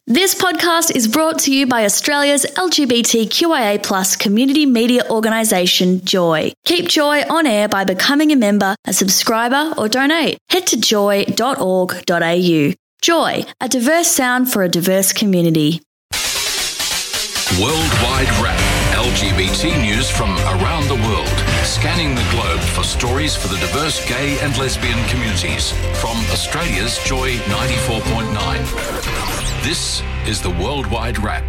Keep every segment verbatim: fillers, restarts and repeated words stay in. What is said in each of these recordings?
This podcast is brought to you by Australia's L G B T Q I A plus community media organisation, Joy. Keep Joy on air by becoming a member, a subscriber or donate. Head to joy dot org dot a u. Joy, a diverse sound for a diverse community. Worldwide Wrap. L G B T news from around the world. Scanning the globe for stories for the diverse gay and lesbian communities. From Australia's Joy ninety-four point nine. This is the Worldwide Wrap.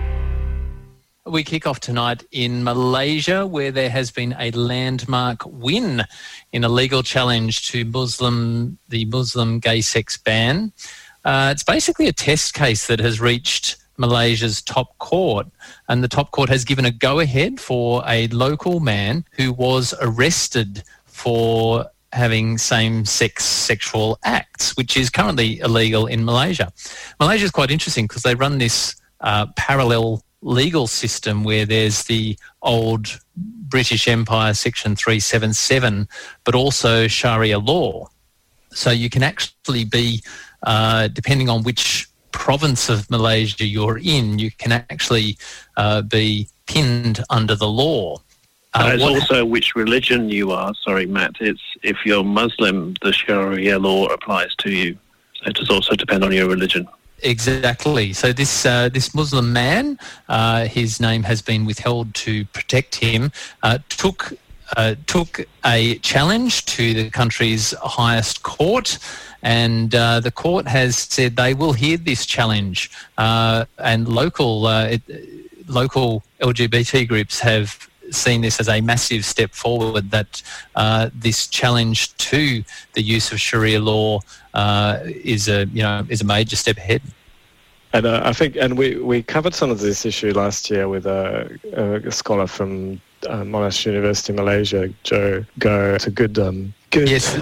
We kick off tonight in Malaysia, where there has been a landmark win in a legal challenge to Muslim the Muslim gay sex ban. Uh, it's basically a test case that has reached Malaysia's top court, and the top court has given a go-ahead for a local man who was arrested for having same-sex sexual acts, which is currently illegal in Malaysia. Malaysia is quite interesting because they run this uh, parallel legal system where there's the old British Empire Section three seventy-seven, but also Sharia law. So you can actually be, uh, depending on which province of Malaysia you're in, you can actually uh, be pinned under the law. Uh, it's what, also which religion you are. Sorry, Matt. It's if you're Muslim, the Sharia law applies to you. It does also depend on your religion. Exactly. So this uh, this Muslim man, uh, his name has been withheld to protect him, uh, took uh, took a challenge to the country's highest court. And uh, the court has said they will hear this challenge, uh, and local uh, it, local L G B T groups have seen this as a massive step forward. That uh, this challenge to the use of Sharia law uh, is a you know is a major step ahead. And uh, I think, and we, we covered some of this issue last year with a, a scholar from uh, Monash University, Malaysia, Joe Go. It's a good um, good. Yes.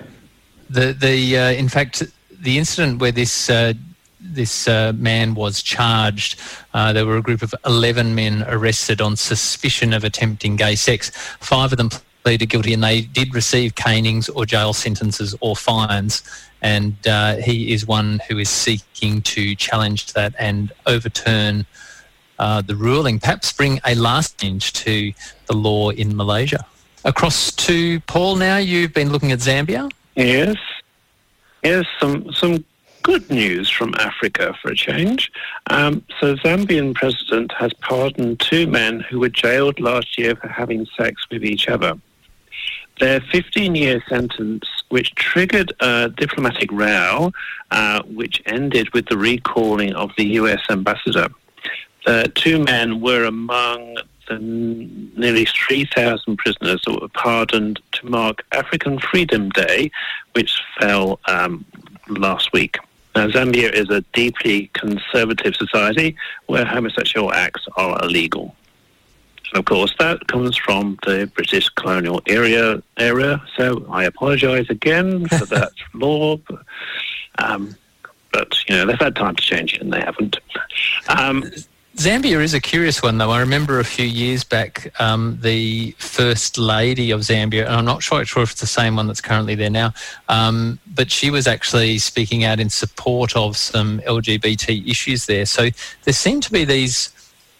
The the uh, in fact the incident where this uh, this uh, man was charged, uh, there were a group of eleven men arrested on suspicion of attempting gay sex. Five of them pleaded guilty, and they did receive canings or jail sentences or fines. And uh, he is one who is seeking to challenge that and overturn uh, the ruling. Perhaps bring a last change to the law in Malaysia. Across to Paul now. You've been looking at Zambia. Yes, yes, some some good news from Africa for a change. Um, so Zambian president has pardoned two men who were jailed last year for having sex with each other. Their fifteen-year sentence, which triggered a diplomatic row, uh, which ended with the recalling of the U S ambassador. The two men were among the nearly three thousand prisoners that were pardoned to mark African Freedom Day, which fell um, last week. Now, Zambia is a deeply conservative society where homosexual acts are illegal. And of course, that comes from the British colonial era, era so I apologise again for that law. But, um, but, you know, they've had time to change it and they haven't. Um, Zambia is a curious one, though. I remember a few years back, um, the First Lady of Zambia, and I'm not sure, sure if it's the same one that's currently there now, um, but she was actually speaking out in support of some L G B T issues there. So there seem to be these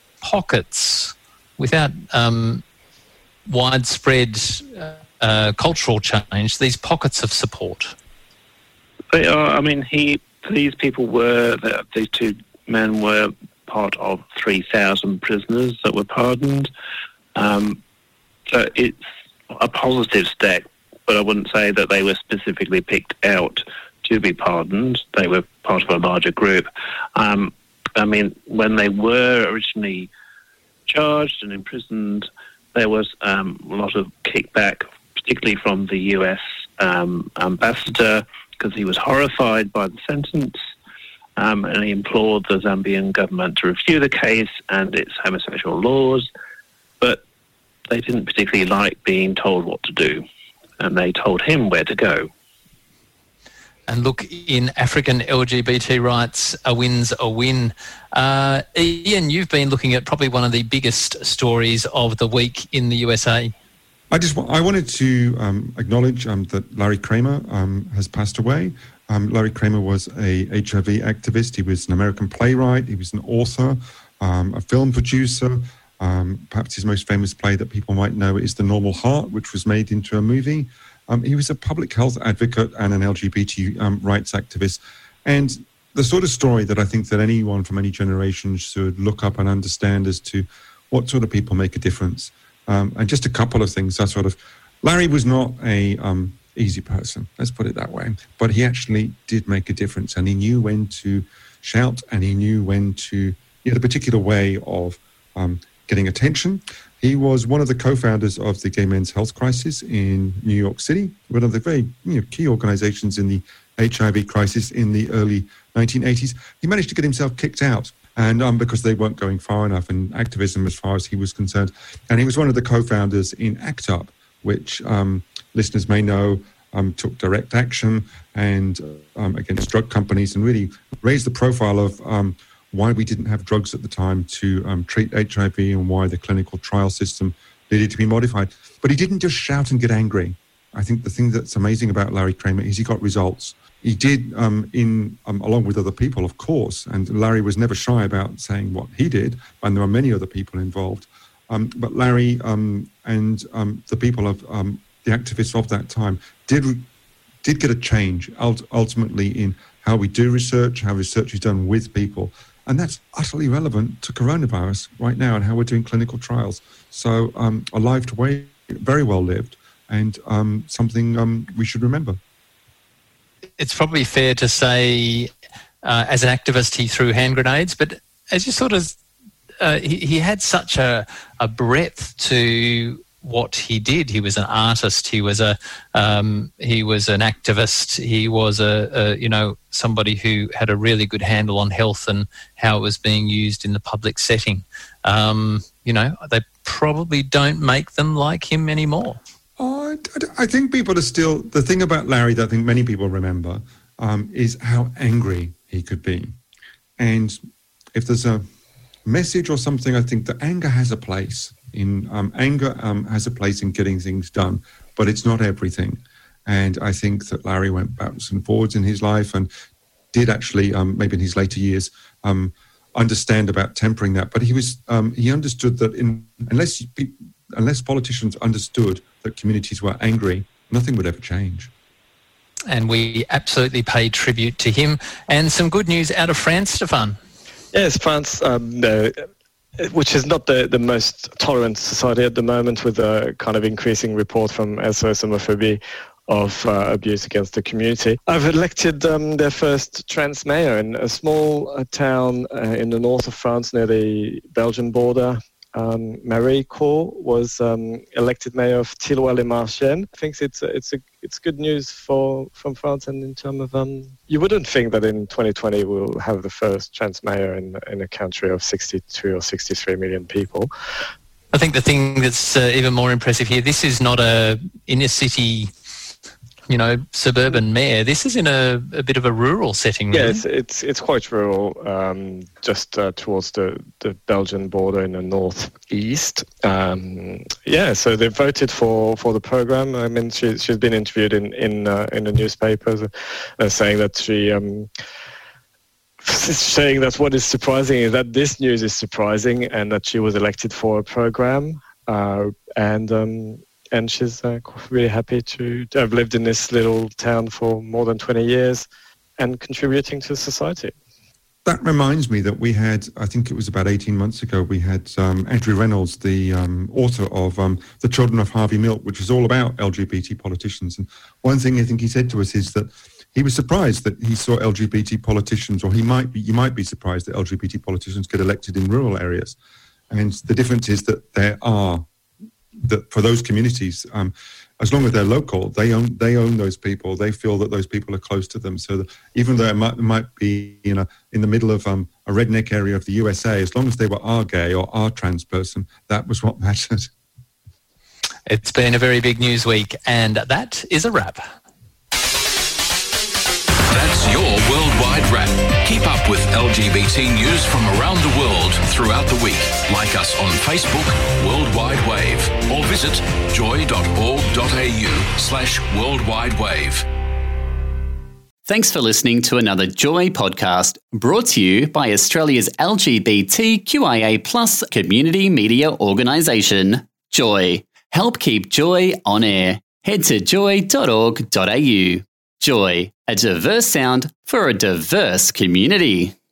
pockets without um, widespread uh, cultural change, these pockets of support. They are, I mean, he, these people were, these two men were part of three thousand prisoners that were pardoned. Um, so it's a positive step, but I wouldn't say that they were specifically picked out to be pardoned. They were part of a larger group. Um, I mean, when they were originally charged and imprisoned, there was um, a lot of kickback, particularly from the U S um, ambassador, because he was horrified by the sentence. Um, and he implored the Zambian government to review the case and its homosexual laws, but they didn't particularly like being told what to do, and they told him where to go. And look, in African L G B T rights, a win's a win. Uh, Ian, you've been looking at probably one of the biggest stories of the week in the U S A. I just I wanted to um, acknowledge um, that Larry Kramer um, has passed away. Um, Larry Kramer was a H I V activist. He was an American playwright. He was an author, um, a film producer. Um, perhaps his most famous play that people might know is The Normal Heart, which was made into a movie. Um, he was a public health advocate and an L G B T um, rights activist. And the sort of story that I think that anyone from any generation should look up and understand as to what sort of people make a difference. Um, and just a couple of things. That sort of, Larry was not a um, easy person, let's put it that way. But he actually did make a difference, and he knew when to shout, and he knew when to, he had a particular way of um, getting attention. He was one of the co-founders of the Gay Men's Health Crisis in New York City, one of the very you know, key organizations in the H I V crisis in the early nineteen eighties. He managed to get himself kicked out, and um, because they weren't going far enough in activism as far as he was concerned. And he was one of the co-founders in ACT UP, which um, listeners may know um, took direct action and um, against drug companies and really raised the profile of um, why we didn't have drugs at the time to um, treat H I V and why the clinical trial system needed to be modified. But he didn't just shout and get angry. I think the thing that's amazing about Larry Kramer is he got results. He did, um, in um, along with other people, of course, and Larry was never shy about saying what he did, and there were many other people involved. Um, but Larry um, and um, the people of um, the activists of that time did did get a change ultimately in how we do research, how research is done with people. And that's utterly relevant to coronavirus right now and how we're doing clinical trials. So um, a life to wait, very well lived, and um, something um, we should remember. It's probably fair to say, uh, as an activist, he threw hand grenades, but as you sort of, uh, he, he had such a, a breadth to what he did. He was an artist. He was a um, he was an activist. He was a, a you know somebody who had a really good handle on health and how it was being used in the public setting. Um, you know, they probably don't make them like him anymore. Oh, I think people are still, the thing about Larry that I think many people remember um, is how angry he could be. And if there's a message or something, I think that anger has a place. In um, anger um, has a place in getting things done, but it's not everything. And I think that Larry went backwards and forwards in his life and did actually, um, maybe in his later years, um, understand about tempering that. But he was um, he understood that in unless you, unless politicians understood that communities were angry, nothing would ever change. And we absolutely pay tribute to him. And some good news out of France, Stefan. Yes, France, um, uh, which is not the, the most tolerant society at the moment, with a kind of increasing report from S O S Homophobie of uh, abuse against the community. I've elected um, their first trans mayor in a small uh, town uh, in the north of France near the Belgian border. Um, Marie Cour was um, elected mayor of Thilloy-les-Marchiennes. I think it's a, it's a, it's good news for from France, and in terms of um, you wouldn't think that in twenty twenty we'll have the first trans mayor in in a country of sixty-two or sixty-three million people. I think the thing that's uh, even more impressive here, this is not a inner city, you know, suburban mayor. This is in a, a bit of a rural setting, really. Yeah, it's it's, it's quite rural, um, just uh, towards the, the Belgian border in the northeast. Um, yeah, so they voted for, for the program. I mean, she, she's been interviewed in in, uh, in the newspapers, uh, saying that she... Um, saying that what is surprising is that this news is surprising and that she was elected for a program. Uh, and... Um, And she's uh, really happy to, to have lived in this little town for more than twenty years and contributing to society. That reminds me that we had, I think it was about eighteen months ago, we had um, Andrew Reynolds, the um, author of um, The Children of Harvey Milk, which is all about L G B T politicians. And one thing I think he said to us is that he was surprised that he saw L G B T politicians, or he might be, you might be surprised that L G B T politicians get elected in rural areas. And the difference is that there are that for those communities, um, as long as they're local, they own they own those people. They feel that those people are close to them. So that even though it might, might be in a in the middle of um, a redneck area of the U S A, as long as they were our gay or our trans person, that was what mattered. It's been a very big news week, and that is a wrap. That's your Worldwide Wrap. Keep up with L G B T news from around the world throughout the week. Like us on Facebook, Worldwide Wave, or visit joy dot org dot a u slash worldwide wave. Thanks for listening to another Joy podcast brought to you by Australia's L G B T Q I A plus community media organisation, Joy. Help keep Joy on air. Head to joy dot org dot a u. Joy, a diverse sound for a diverse community.